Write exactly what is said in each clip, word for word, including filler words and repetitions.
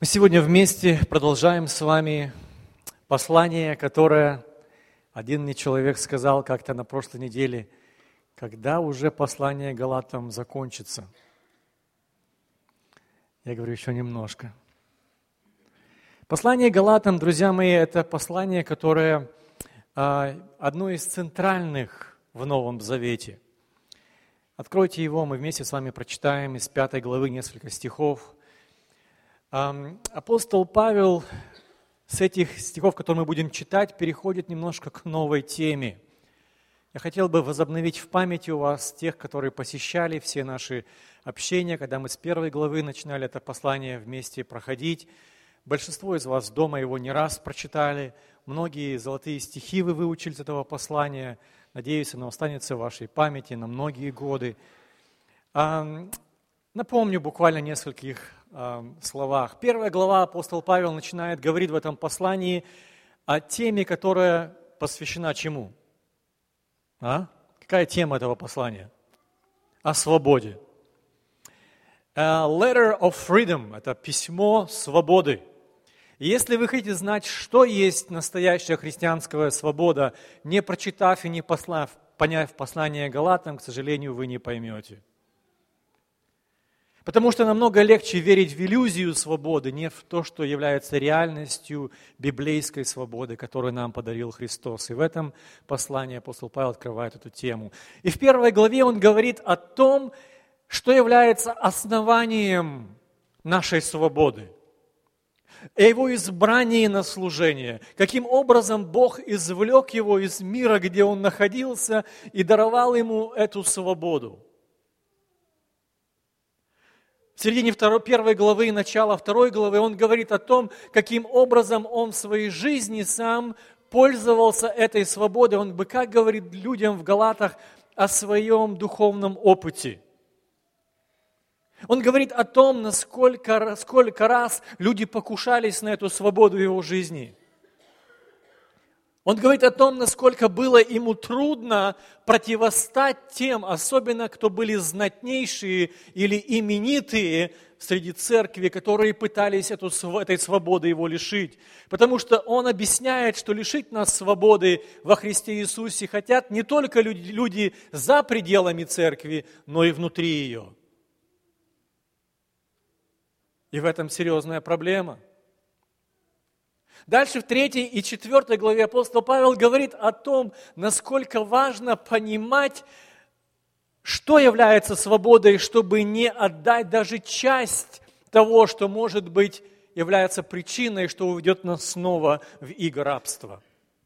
Мы сегодня вместе продолжаем с вами послание, которое один мне человек сказал как-то на прошлой неделе, когда уже послание Галатам закончится. Я говорю, еще немножко. Послание Галатам, друзья мои, это послание, которое а, одно из центральных в Новом Завете. Откройте его, мы вместе с вами прочитаем из пятой главы несколько стихов. Апостол Павел с этих стихов, которые мы будем читать, переходит немножко к новой теме. Я хотел бы возобновить в памяти у вас тех, которые посещали все наши общения, когда мы с первой главы начинали это послание вместе проходить. Большинство из вас дома его не раз прочитали. Многие золотые стихи вы выучили из этого послания. Надеюсь, оно останется в вашей памяти на многие годы. Напомню буквально нескольких словах. Первая глава апостол Павел начинает говорить в этом послании о теме, которая посвящена чему? А? Какая тема этого послания? О свободе. A letter of freedom – это письмо свободы. И если вы хотите знать, что есть настоящая христианская свобода, не прочитав и не послав, поняв послание Галатам, к сожалению, вы не поймете. Потому что намного легче верить в иллюзию свободы, не в то, что является реальностью библейской свободы, которую нам подарил Христос. И в этом послании апостол Павел открывает эту тему. И в первой главе он говорит о том, что является основанием нашей свободы, о его избрании на служение, каким образом Бог извлек его из мира, где он находился, и даровал ему эту свободу. В середине второй, первой главы и начала второй главы он говорит о том, каким образом он в своей жизни сам пользовался этой свободой. Он бы как говорит людям в Галатах о своем духовном опыте. Он говорит о том, насколько сколько раз люди покушались на эту свободу в его жизни. Он говорит о том, насколько было ему трудно противостать тем, особенно кто были знатнейшие или именитые среди церкви, которые пытались эту, этой свободы его лишить. Потому что он объясняет, что лишить нас свободы во Христе Иисусе хотят не только люди, люди за пределами церкви, но и внутри ее. И в этом серьезная проблема. Дальше в третьей и четвертой главе апостол Павел говорит о том, насколько важно понимать, что является свободой, чтобы не отдать даже часть того, что, может быть, является причиной, что уведет нас снова в иго рабства.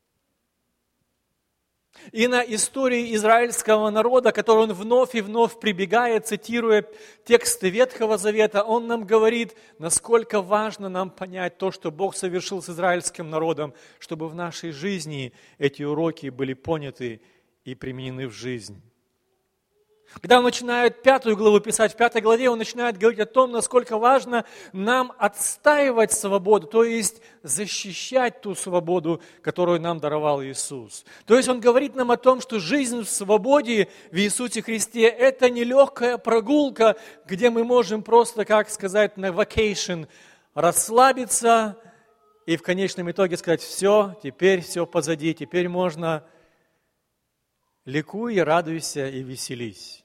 И на истории израильского народа, которую он вновь и вновь прибегает, цитируя тексты Ветхого Завета, он нам говорит, насколько важно нам понять то, что Бог совершил с израильским народом, чтобы в нашей жизни эти уроки были поняты и применены в жизнь. Когда он начинает пятую главу писать, в пятой главе он начинает говорить о том, насколько важно нам отстаивать свободу, то есть защищать ту свободу, которую нам даровал Иисус. То есть он говорит нам о том, что жизнь в свободе в Иисусе Христе – это не легкая прогулка, где мы можем просто, как сказать, на vacation расслабиться и в конечном итоге сказать: все, теперь все позади, теперь можно ликуй, радуйся и веселись.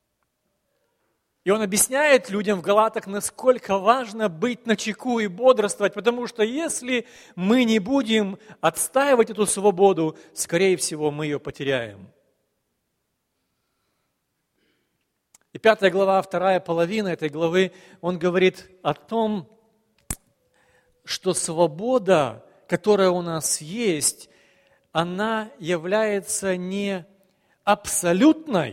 И он объясняет людям в Галатах, насколько важно быть начеку и бодрствовать, потому что если мы не будем отстаивать эту свободу, скорее всего, мы ее потеряем. И пятая глава, вторая половина этой главы, он говорит о том, что свобода, которая у нас есть, она является не абсолютной,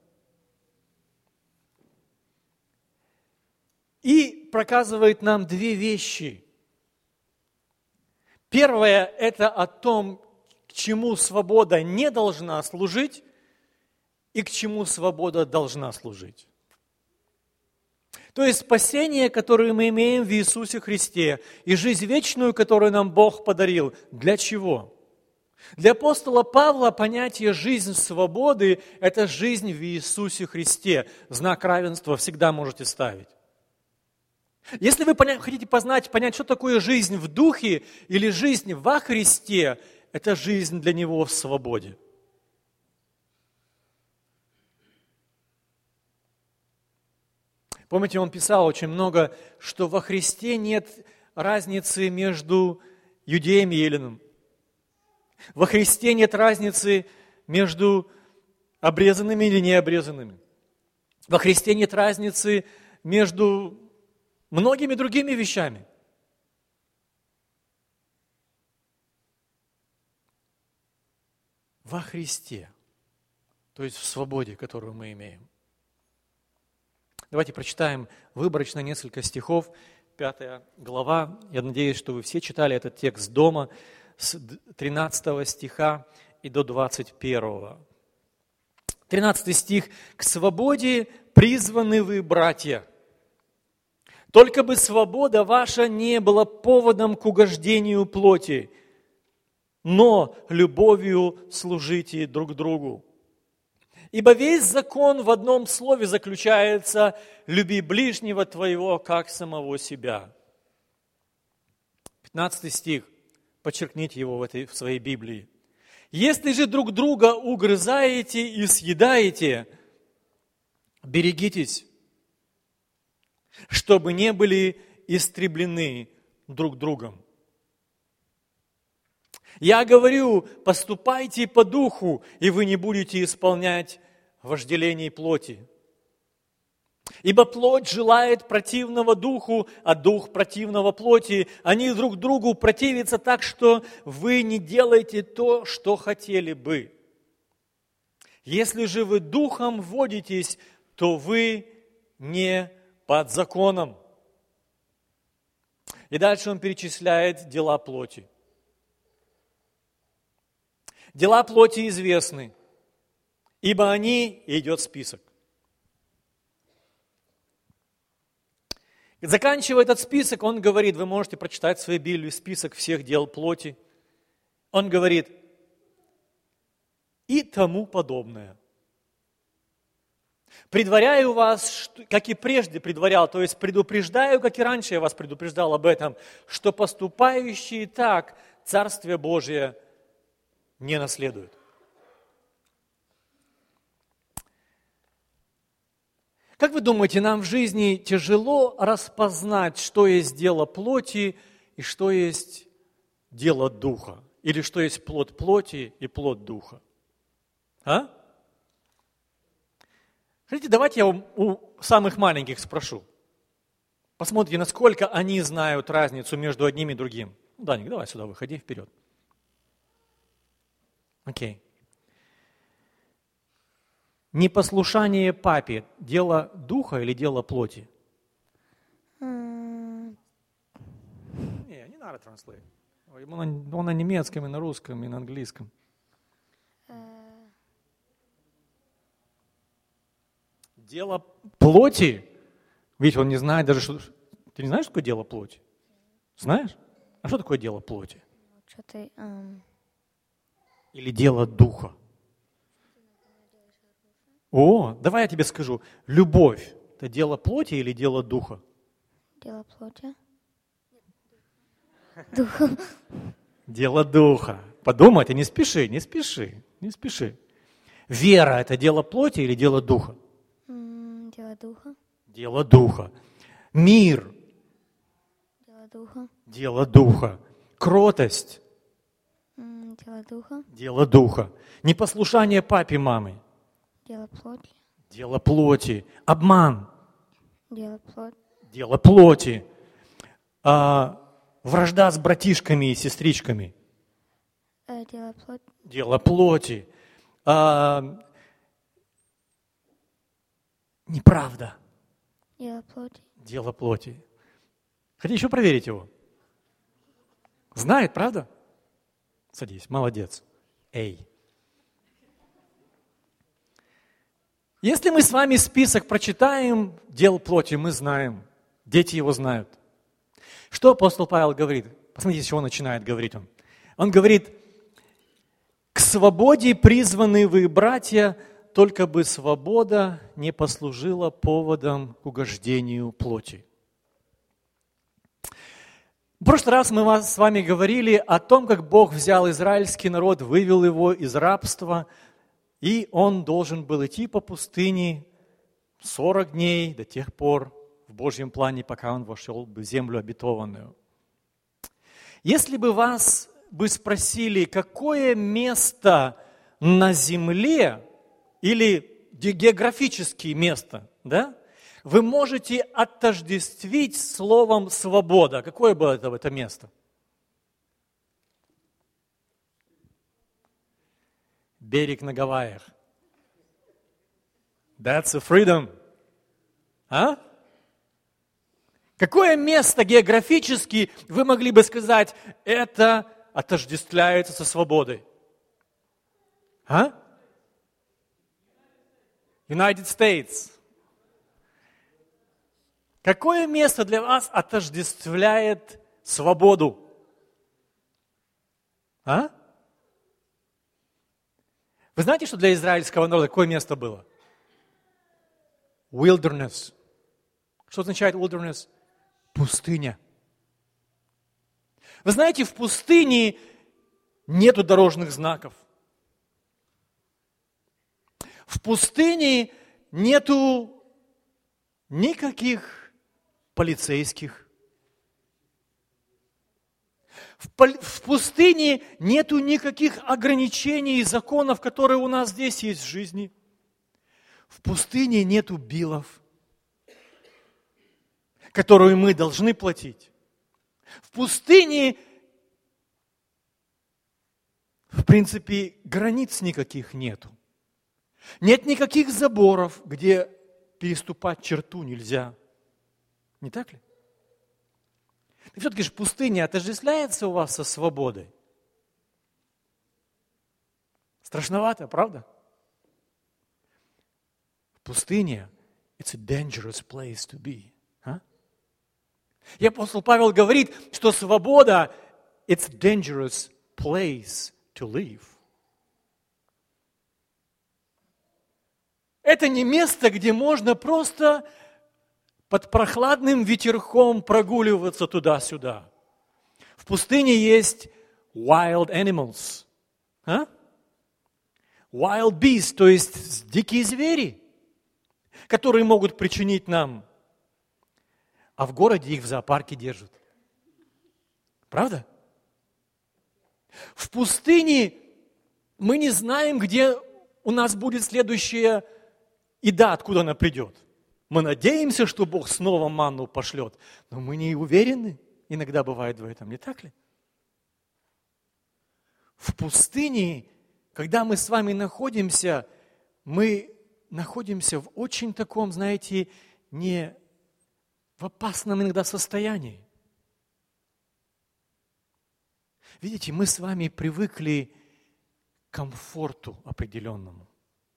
и проказывает нам две вещи. Первое – это о том, к чему свобода не должна служить и к чему свобода должна служить. То есть спасение, которое мы имеем в Иисусе Христе, и жизнь вечную, которую нам Бог подарил, для чего? Для апостола Павла понятие «жизнь свободы» – это жизнь в Иисусе Христе. Знак равенства всегда можете ставить. Если вы поня- хотите познать, понять, что такое жизнь в духе или жизнь во Христе, это жизнь для Него в свободе. Помните, он писал очень много, что во Христе нет разницы между иудеем и эллином. Во Христе нет разницы между обрезанными или необрезанными. Во Христе нет разницы между многими другими вещами. Во Христе, то есть в свободе, которую мы имеем. Давайте прочитаем выборочно несколько стихов, пятая глава. Я надеюсь, что вы все читали этот текст дома с тринадцатого стиха и до двадцать первого. тринадцатый стих. «К свободе призваны вы, братья. Только бы свобода ваша не была поводом к угождению плоти, но любовью служите друг другу. Ибо весь закон в одном слове заключается: люби ближнего твоего, как самого себя». пятнадцатый стих. Подчеркните его в, этой, в своей Библии. «Если же друг друга угрызаете и съедаете, берегитесь, чтобы не были истреблены друг другом. Я говорю, поступайте по духу, и вы не будете исполнять вожделений плоти. Ибо плоть желает противного духу, а дух противного плоти. Они друг другу противятся так, что вы не делаете то, что хотели бы. Если же вы духом водитесь, то вы не под законом». И дальше он перечисляет дела плоти. Дела плоти известны, ибо они, и идет список. Заканчивая этот список, он говорит, вы можете прочитать в своей Библии список всех дел плоти. Он говорит, и тому подобное. Предваряю вас, как и прежде предварял, то есть предупреждаю, как и раньше я вас предупреждал об этом, что поступающие так Царствие Божие не наследуют. Как вы думаете, нам в жизни тяжело распознать, что есть дело плоти и что есть дело духа? Или что есть плод плоти и плод духа? А? Хотите, давайте я у самых маленьких спрошу. Посмотрите, насколько они знают разницу между одним и другим. Даник, давай сюда выходи, вперед. Окей. Непослушание папе – дело духа или дело плоти? Mm. Не, не надо транслейт. Он, он на немецком, и на русском, и на английском. Uh. Дело плоти? Видите, он не знает даже, что... Ты не знаешь, что такое дело плоти? Знаешь? А что такое дело плоти? Что-то... Um... Или дело духа? О, давай я тебе скажу. Любовь – это дело плоти или дело духа? Дело плоти. Духа. Дело духа. Подумай, ты не спеши, не спеши, не спеши. Вера – это дело плоти или дело духа? Mm, дело духа. Дело духа. Мир. Дело духа. Дело духа. Кротость. Mm, дело духа. Дело духа. Непослушание папе, маме. Дело плоти. Дело плоти. Обман. Дело плоти. Дело плоти. А, вражда с братишками и сестричками. Э, дело плоти. Дело плоти. А, неправда. Дело плоти. Дело плоти. Хотите еще проверить его? Знает, правда? Садись, молодец. Эй. Если мы с вами список прочитаем дел плоти, мы знаем, дети его знают. Что апостол Павел говорит? Посмотрите, с чего начинает говорить он. Он говорит, к свободе призваны вы, братья, только бы свобода не послужила поводом к угождению плоти. В прошлый раз мы вас, с вами говорили о том, как Бог взял израильский народ, вывел его из рабства, и он должен был идти по пустыне сорок дней до тех пор в Божьем плане, пока он вошел в землю обетованную. Если бы вас бы спросили, какое место на земле или географическое место, да, вы можете отождествить словом «свобода». Какое было это, это место? Берег на Гавайях. That's a freedom. А? Какое место географически вы могли бы сказать, это отождествляется со свободой? А? United States. Какое место для вас отождествляет свободу? А? Вы знаете, что для израильского народа какое место было? Wilderness. Что означает wilderness? Пустыня. Вы знаете, в пустыне нету дорожных знаков. В пустыне нету никаких полицейских. В, пол- в пустыне нету никаких ограничений и законов, которые у нас здесь есть в жизни. В пустыне нету биллов, которую мы должны платить. В пустыне, в принципе, границ никаких нету. Нет никаких заборов, где переступать черту нельзя. Не так ли? И все-таки же пустыня отождествляется у вас со свободой. Страшновато, правда? Пустыня – it's a dangerous place to be. А? И апостол Павел говорит, что свобода – it's a dangerous place to live. Это не место, где можно просто под прохладным ветерком прогуливаться туда-сюда. В пустыне есть wild animals. А? Wild beasts, то есть дикие звери, которые могут причинить нам. А в городе их в зоопарке держат. Правда? В пустыне мы не знаем, где у нас будет следующая еда, откуда она придет. Мы надеемся, что Бог снова манну пошлет, но мы не уверены. Иногда бывает в этом, не так ли? В пустыне, когда мы с вами находимся, мы находимся в очень таком, знаете, не в опасном иногда состоянии. Видите, мы с вами привыкли к комфорту определенному.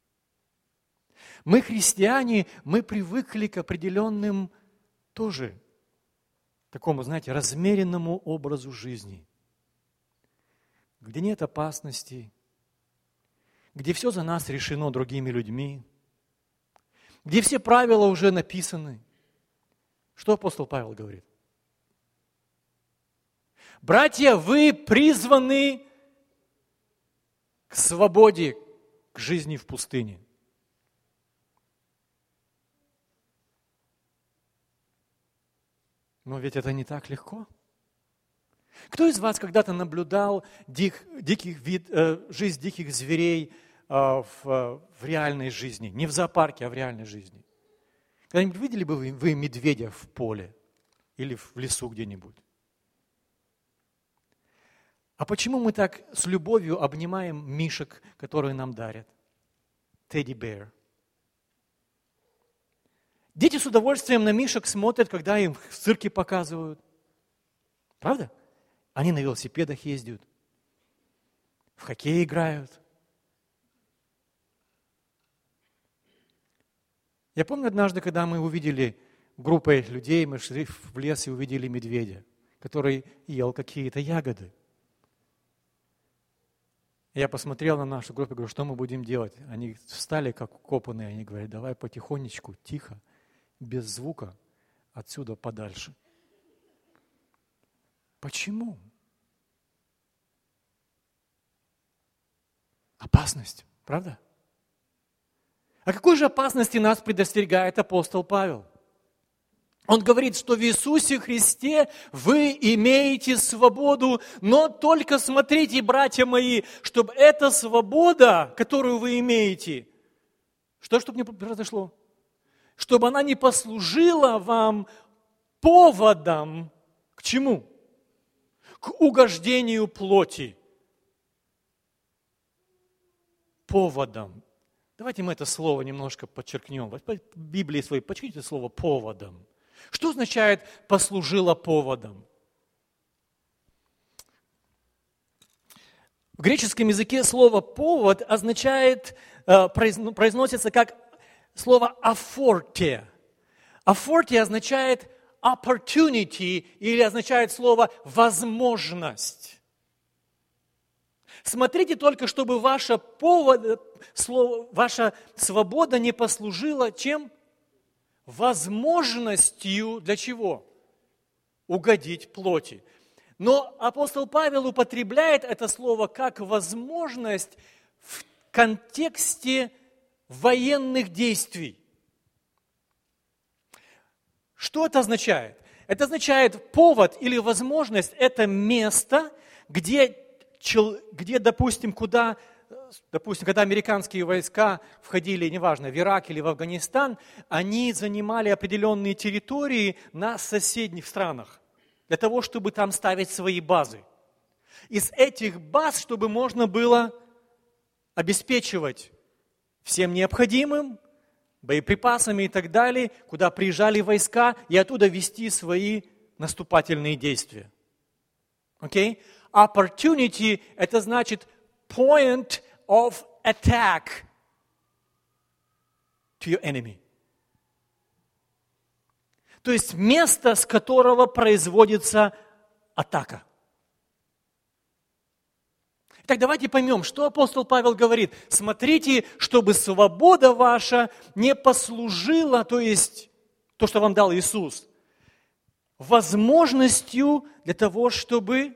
Мы, христиане, мы привыкли к определенным тоже такому, знаете, размеренному образу жизни, где нет опасностей, где все за нас решено другими людьми, где все правила уже написаны. Что апостол Павел говорит? Братья, вы призваны к свободе, к жизни в пустыне. Но ведь это не так легко. Кто из вас когда-то наблюдал дик, диких вид, э, жизнь диких зверей э, в, в реальной жизни? Не в зоопарке, а в реальной жизни. Когда-нибудь видели бы вы, вы медведя в поле или в лесу где-нибудь? А почему мы так с любовью обнимаем мишек, которые нам дарят? Teddy bear. Дети с удовольствием на мишек смотрят, когда им в цирке показывают. Правда? Они на велосипедах ездят, в хоккей играют. Я помню однажды, когда мы увидели группой людей, мы шли в лес и увидели медведя, который ел какие-то ягоды. Я посмотрел на нашу группу и говорю, что мы будем делать? Они встали как укопанные, они говорят, давай потихонечку, тихо, без звука, отсюда подальше. Почему? Опасность, правда? О какой же опасности нас предостерегает апостол Павел? Он говорит, что в Иисусе Христе вы имеете свободу, но только смотрите, братья мои, чтобы эта свобода, которую вы имеете, что, чтобы не произошло? Чтобы она не послужила вам поводом к чему? К угождению плоти. Поводом. Давайте мы это слово немножко подчеркнем. В Библии своей подчеркните слово «поводом». Что означает «послужило поводом»? В греческом языке слово «повод» означает, произносится как слово «афорте». «Афорте» означает opportunity или означает слово «возможность». Смотрите только, чтобы ваша, повод, слово, ваша свобода не послужила чем? Возможностью для чего? Угодить плоти. Но апостол Павел употребляет это слово как возможность в контексте военных действий. Что это означает? Это означает повод или возможность – это место, где, где, допустим, куда, допустим, когда американские войска входили, неважно, в Ирак или в Афганистан, они занимали определенные территории на соседних странах для того, чтобы там ставить свои базы. Из этих баз, чтобы можно было обеспечивать всем необходимым, боеприпасами и так далее, куда приезжали войска, и оттуда вести свои наступательные действия. Окей? Okay? Opportunity – это значит point of attack to your enemy. То есть место, с которого производится атака. Так давайте поймем, что апостол Павел говорит. Смотрите, чтобы свобода ваша не послужила, то есть то, что вам дал Иисус, возможностью для того, чтобы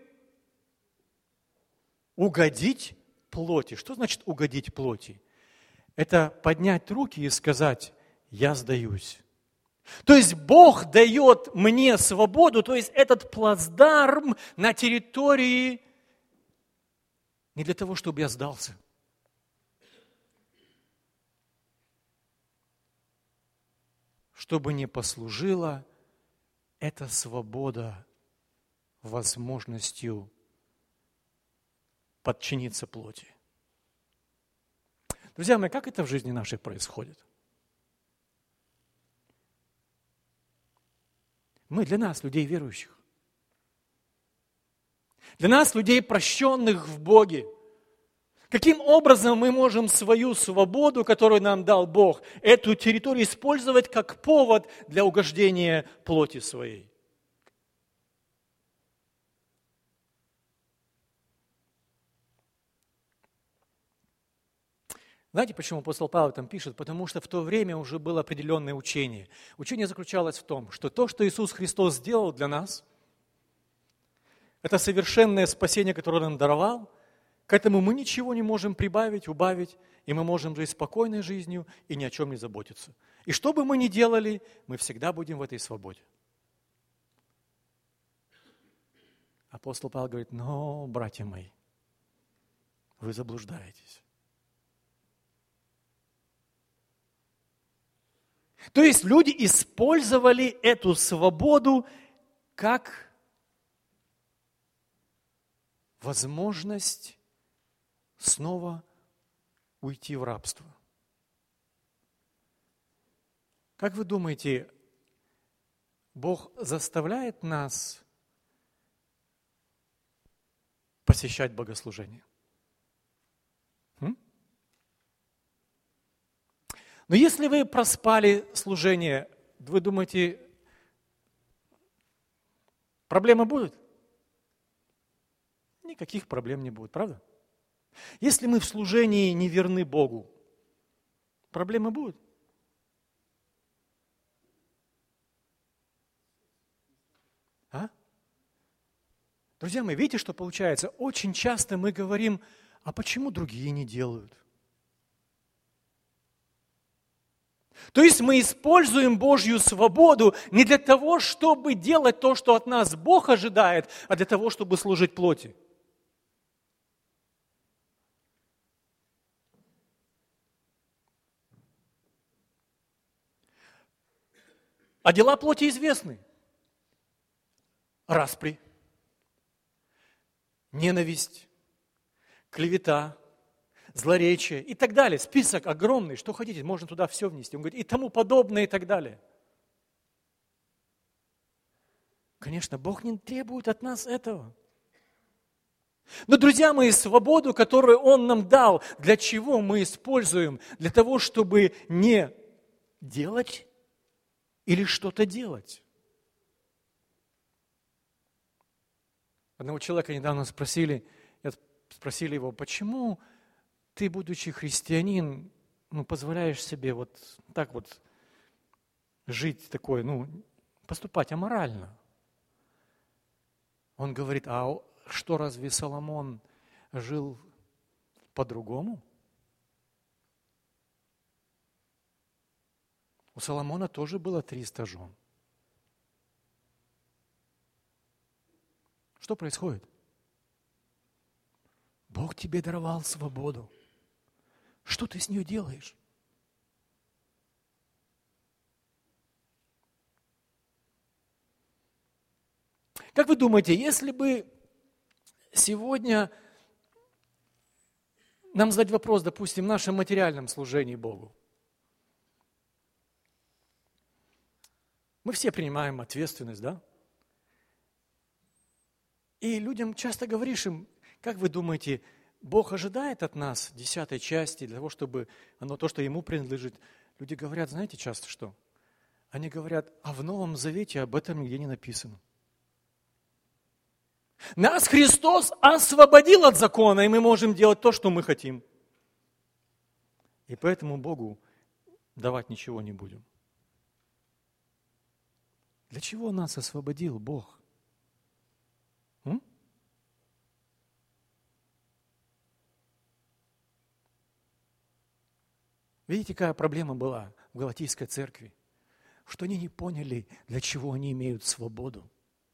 угодить плоти. Что значит угодить плоти? Это поднять руки и сказать: я сдаюсь. То есть Бог дает мне свободу, то есть этот плацдарм на территории не для того, чтобы я сдался. Чтобы не послужила эта свобода возможностью подчиниться плоти. Друзья мои, как это в жизни нашей происходит? Мы для нас, людей верующих, для нас, людей, прощенных в Боге, каким образом мы можем свою свободу, которую нам дал Бог, эту территорию использовать как повод для угождения плоти своей? Знаете, почему апостол Павел там пишет? Потому что в то время уже было определенное учение. Учение заключалось в том, что то, что Иисус Христос сделал для нас, это совершенное спасение, которое Он нам даровал, к этому мы ничего не можем прибавить, убавить, и мы можем жить спокойной жизнью и ни о чем не заботиться. И что бы мы ни делали, мы всегда будем в этой свободе. Апостол Павел говорит: но, братья мои, вы заблуждаетесь. То есть люди использовали эту свободу как возможность снова уйти в рабство. Как вы думаете, Бог заставляет нас посещать богослужение? М? Но если вы проспали служение, вы думаете, проблемы будут? Никаких проблем не будет, правда? Если мы в служении не верны Богу, проблемы будут? А? Друзья мои, видите, что получается? Очень часто мы говорим, а почему другие не делают? То есть мы используем Божью свободу не для того, чтобы делать то, что от нас Бог ожидает, а для того, чтобы служить плоти. А дела плоти известны. Распри, ненависть, клевета, злоречие и так далее. Список огромный, что хотите, можно туда все внести. Он говорит, и тому подобное, и так далее. Конечно, Бог не требует от нас этого. Но, друзья мои, свободу, которую Он нам дал, для чего мы используем? Для того, чтобы не делать или что-то делать. Одного человека недавно спросили, спросили его, почему ты, будучи христианин, ну, позволяешь себе вот так вот жить такой, ну, поступать аморально? Он говорит, а что, разве Соломон жил по-другому? У Соломона тоже было триста жен. Что происходит? Бог тебе даровал свободу. Что ты с ней делаешь? Как вы думаете, если бы сегодня нам задать вопрос, допустим, в нашем материальном служении Богу, мы все принимаем ответственность, да? И людям часто говоришь им, как вы думаете, Бог ожидает от нас десятой части для того, чтобы оно, то, что Ему принадлежит? Люди говорят, знаете часто что? Они говорят, а в Новом Завете об этом нигде не написано. Нас Христос освободил от закона, и мы можем делать то, что мы хотим. И поэтому Богу давать ничего не будем. Для чего нас освободил Бог? М? Видите, какая проблема была в Галатийской церкви? Что они не поняли, для чего они имеют свободу.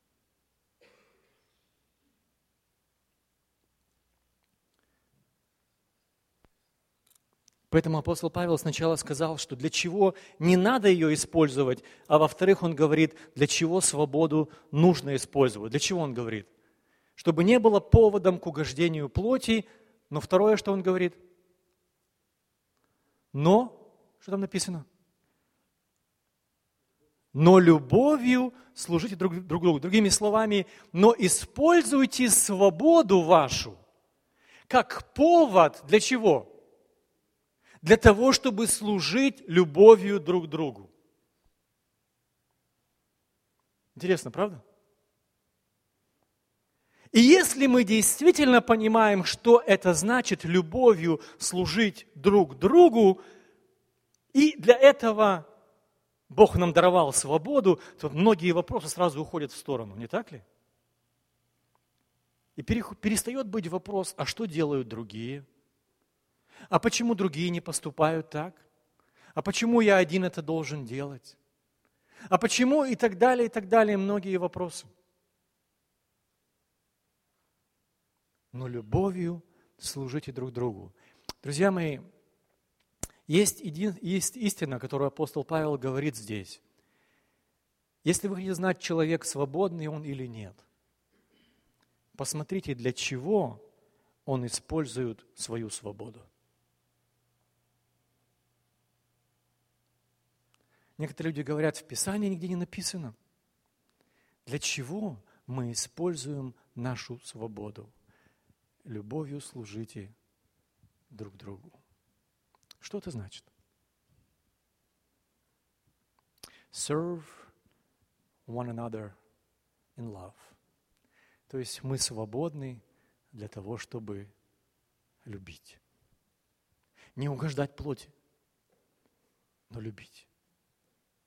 Поэтому апостол Павел сначала сказал, что для чего не надо ее использовать, а во-вторых, он говорит, для чего свободу нужно использовать. Для чего он говорит? Чтобы не было поводом к угождению плоти, но второе, что он говорит? Но, что там написано? Но любовью служите друг, друг другу. Другими словами, но используйте свободу вашу как повод для чего? Для того, чтобы служить любовью друг другу. Интересно, правда? И если мы действительно понимаем, что это значит любовью служить друг другу, и для этого Бог нам даровал свободу, то многие вопросы сразу уходят в сторону, не так ли? И перестает быть вопрос, а что делают другие? А почему другие не поступают так? А почему я один это должен делать? А почему и так далее, и так далее, многие вопросы. Но любовью служите друг другу. Друзья мои, есть, един, есть истина, которую апостол Павел говорит здесь. Если вы хотите знать, человек свободный он или нет, посмотрите, для чего он использует свою свободу. Некоторые люди говорят, в Писании нигде не написано. Для чего мы используем нашу свободу? Любовью служите друг другу. Что это значит? Serve one another in love. То есть мы свободны для того, чтобы любить. Не угождать плоти, но любить.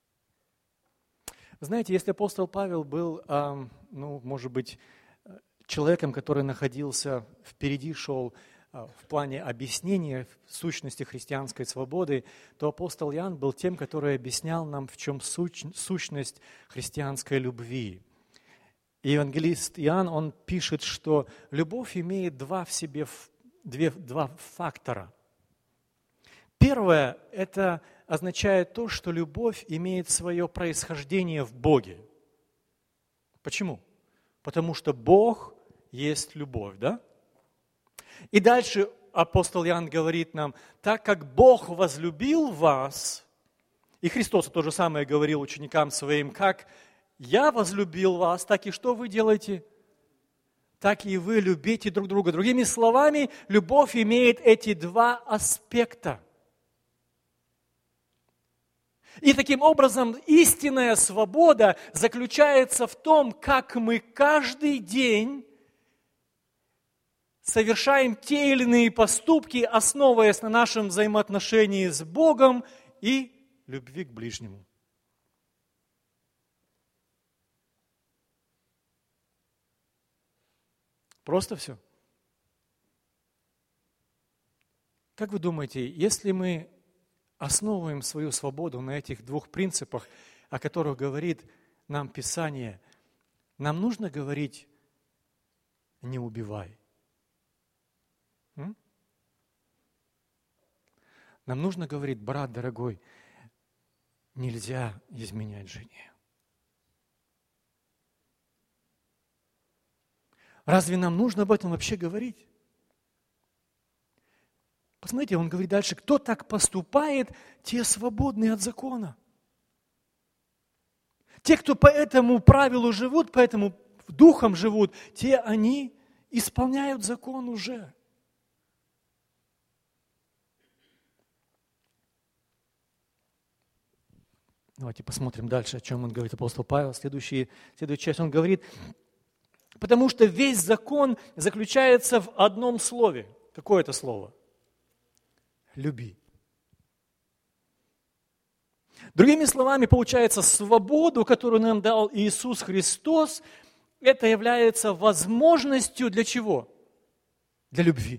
Знаете, если апостол Павел был, ну, может быть, человеком, который находился впереди, шел в плане объяснения сущности христианской свободы, то апостол Иоанн был тем, который объяснял нам, в чем сущность христианской любви. И евангелист Иоанн, он пишет, что любовь имеет два в себе, две, два фактора. Первое, это означает то, что любовь имеет свое происхождение в Боге. Почему? Потому что Бог есть любовь, да? И дальше апостол Иоанн говорит нам, так как Бог возлюбил вас, и Христос то же самое говорил ученикам своим, как я возлюбил вас, так и что вы делаете? Так и вы любите друг друга. Другими словами, любовь имеет эти два аспекта. И таким образом истинная свобода заключается в том, как мы каждый день совершаем те или иные поступки, основываясь на нашем взаимоотношении с Богом и любви к ближнему. Просто все. Как вы думаете, если мы основываем свою свободу на этих двух принципах, о которых говорит нам Писание, нам нужно говорить «не убивай». М? Нам нужно говорить, брат дорогой, нельзя изменять жене. Разве нам нужно об этом вообще говорить? Посмотрите, он говорит дальше, кто так поступает, те свободны от закона. Те, кто по этому правилу живут, по этому духам живут, те они исполняют закон уже. Давайте посмотрим дальше, о чем он говорит, апостол Павел. Следующий, следующая часть он говорит, потому что весь закон заключается в одном слове. Какое это слово? Люби. Другими словами, получается, свободу, которую нам дал Иисус Христос, это является возможностью для чего? Для любви.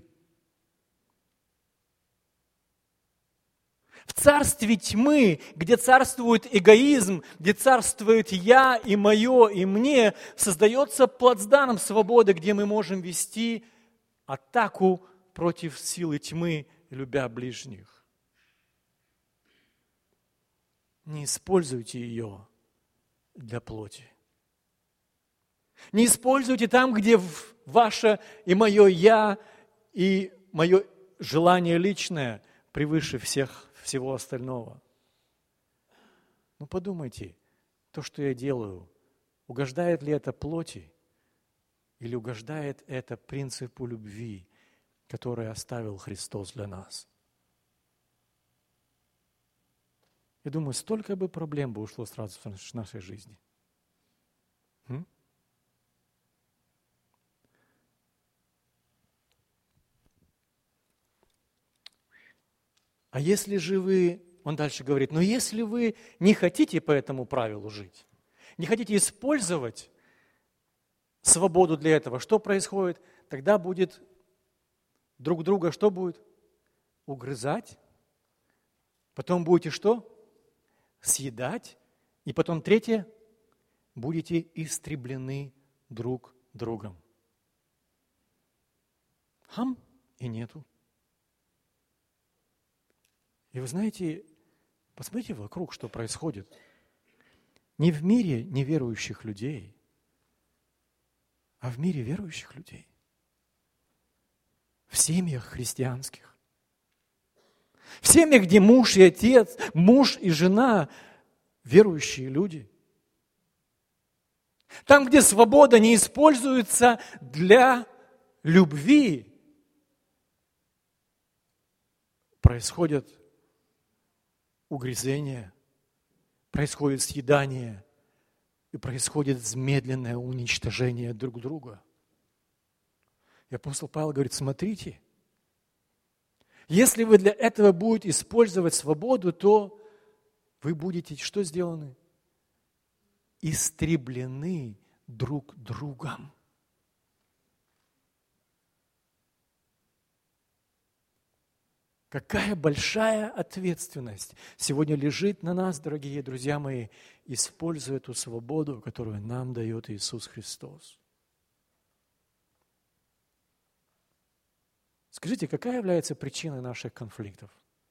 В царстве тьмы, где царствует эгоизм, где царствует я и мое, и мне, создается плацдарм свободы, где мы можем вести атаку против силы тьмы, любя ближних. Не используйте ее для плоти. Не используйте там, где ваше и мое «я», и мое желание личное превыше всех, всего остального. Ну подумайте, то, что я делаю, угождает ли это плоти или угождает это принципу любви, который оставил Христос для нас? Я думаю, столько бы проблем бы ушло сразу в нашей жизни. М? А если же вы, он дальше говорит, но если вы не хотите по этому правилу жить, не хотите использовать свободу для этого, что происходит? Тогда будет друг друга что будет? Угрызать. Потом будете что? Съедать. И потом третье, будете истреблены друг другом. Хам и нету. И вы знаете, посмотрите вокруг, что происходит. Не в мире неверующих людей, а в мире верующих людей. В семьях христианских. В семьях, где муж и отец, муж и жена верующие люди. Там, где свобода не используется для любви, происходят угрызения, происходит съедание и происходит медленное уничтожение друг друга. И апостол Павел говорит, смотрите, если вы для этого будете использовать свободу, то вы будете что сделаны? Истреблены друг другом. Какая большая ответственность сегодня лежит на нас, дорогие друзья мои, используя эту свободу, которую нам дает Иисус Христос. Скажите, какая является причиной наших конфликтов?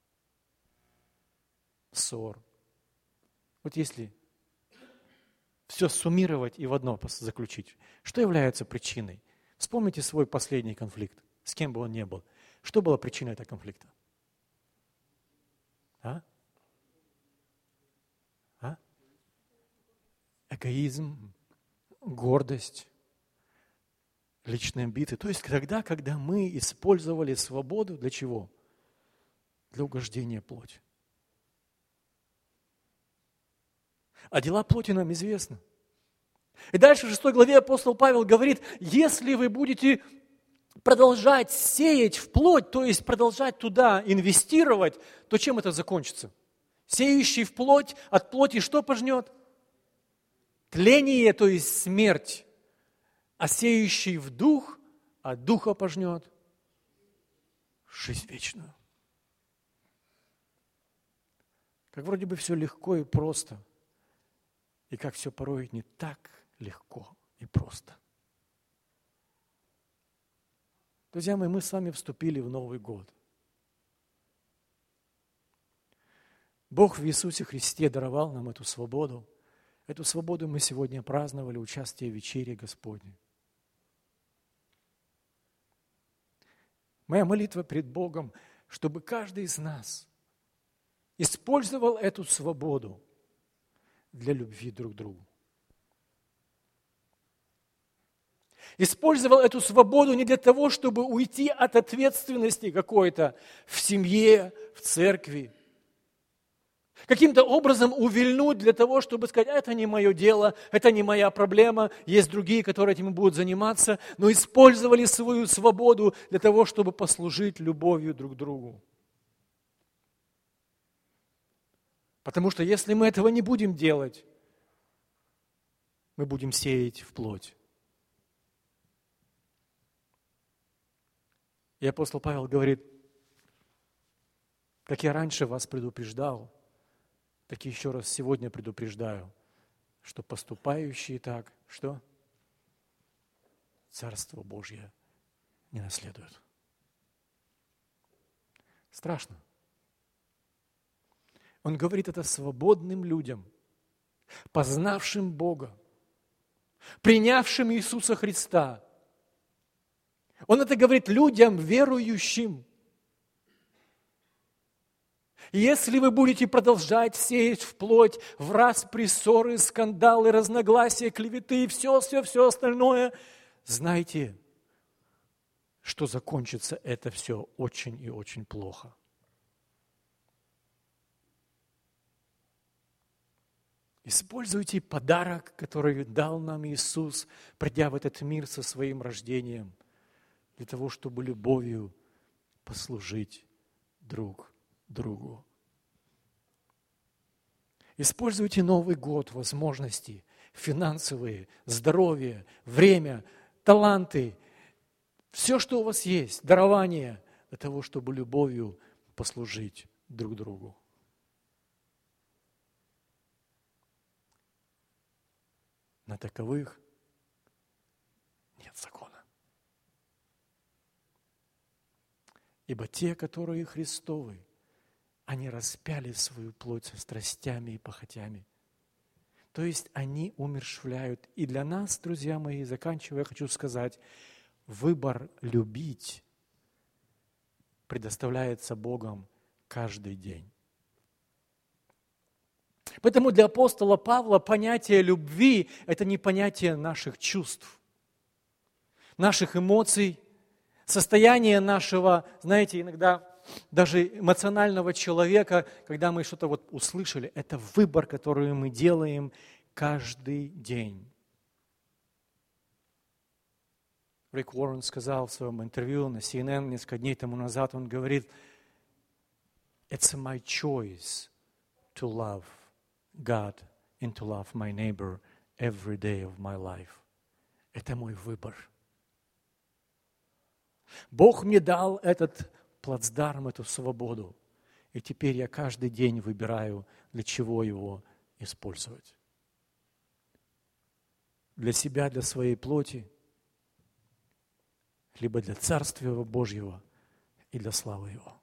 Ссор. Вот если все суммировать и в одно заключить, что является причиной? Вспомните свой последний конфликт, с кем бы он ни был. Что было причиной этого конфликта? А? А? Эгоизм, гордость, личные амбиции. То есть тогда, когда мы использовали свободу для чего? Для угождения плоти. А дела плоти нам известны. И дальше в шестой главе апостол Павел говорит, если вы будете продолжать сеять в плоть, то есть продолжать туда инвестировать, то чем это закончится? Сеющий в плоть от плоти что пожнет? Тление, то есть смерть. А сеющий в дух от духа пожнет жизнь вечную. Как вроде бы все легко и просто, и как все порой не так легко и просто. Друзья мои, мы с вами вступили в Новый год. Бог в Иисусе Христе даровал нам эту свободу. Эту свободу мы сегодня праздновали, участие в вечере Господней. Моя молитва пред Богом, чтобы каждый из нас использовал эту свободу для любви друг к другу. Использовал эту свободу не для того, чтобы уйти от ответственности какой-то в семье, в церкви. Каким-то образом увильнуть для того, чтобы сказать, это не мое дело, это не моя проблема, есть другие, которые этим будут заниматься, но использовали свою свободу для того, чтобы послужить любовью друг к другу. Потому что если мы этого не будем делать, мы будем сеять в плоть. И апостол Павел говорит, как я раньше вас предупреждал, так еще раз сегодня предупреждаю, что поступающие так, что? Царство Божье не наследуют. Страшно. Он говорит это свободным людям, познавшим Бога, принявшим Иисуса Христа. Он это говорит людям, верующим. Если вы будете продолжать сеять в плоть, в распри, ссоры, скандалы, разногласия, клеветы и все, все, все остальное, знайте, что закончится это все очень и очень плохо. Используйте подарок, который дал нам Иисус, придя в этот мир со своим рождением, для того, чтобы любовью послужить друг другу. Используйте Новый год, возможности финансовые, здоровье, время, таланты, все, что у вас есть, дарование для того, чтобы любовью послужить друг другу. На таковых нет закона. Ибо те, которые Христовы, они распяли свою плоть со страстями и похотями. То есть они умерщвляют. И для нас, друзья мои, заканчивая, хочу сказать, выбор любить предоставляется Богом каждый день. Поэтому для апостола Павла понятие любви – это не понятие наших чувств, наших эмоций, состояние нашего, знаете, иногда даже эмоционального человека, когда мы что-то вот услышали, это выбор, который мы делаем каждый день. Рик Уоррен сказал в своем интервью на си эн эн несколько дней тому назад, он говорит, «It's my choice to love God and to love my neighbor every day of my life». Это мой выбор. Бог мне дал этот плацдарм, эту свободу. И теперь я каждый день выбираю, для чего его использовать. Для себя, для своей плоти, либо для Царствия Божьего и для славы Его.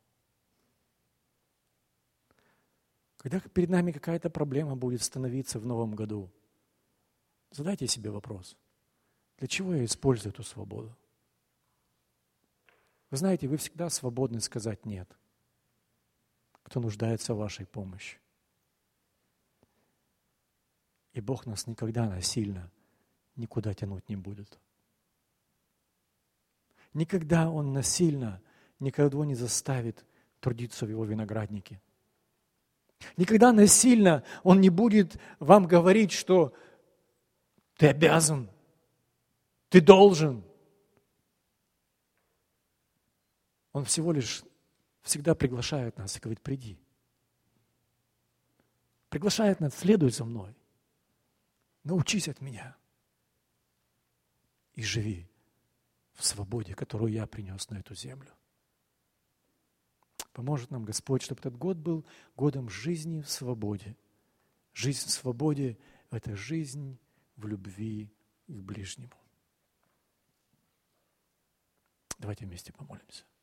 Когда перед нами какая-то проблема будет становиться в новом году, задайте себе вопрос, для чего я использую эту свободу? Вы знаете, вы всегда свободны сказать «нет», кто нуждается в вашей помощи. И Бог нас никогда насильно никуда тянуть не будет. Никогда Он насильно никого не заставит трудиться в Его винограднике. Никогда насильно Он не будет вам говорить, что ты обязан, ты должен. Он всего лишь всегда приглашает нас и говорит, приди. Приглашает нас, следуй за мной. Научись от меня. И живи в свободе, которую я принес на эту землю. Поможет нам Господь, чтобы этот год был годом жизни в свободе. Жизнь в свободе – это жизнь в любви к ближнему. Давайте вместе помолимся.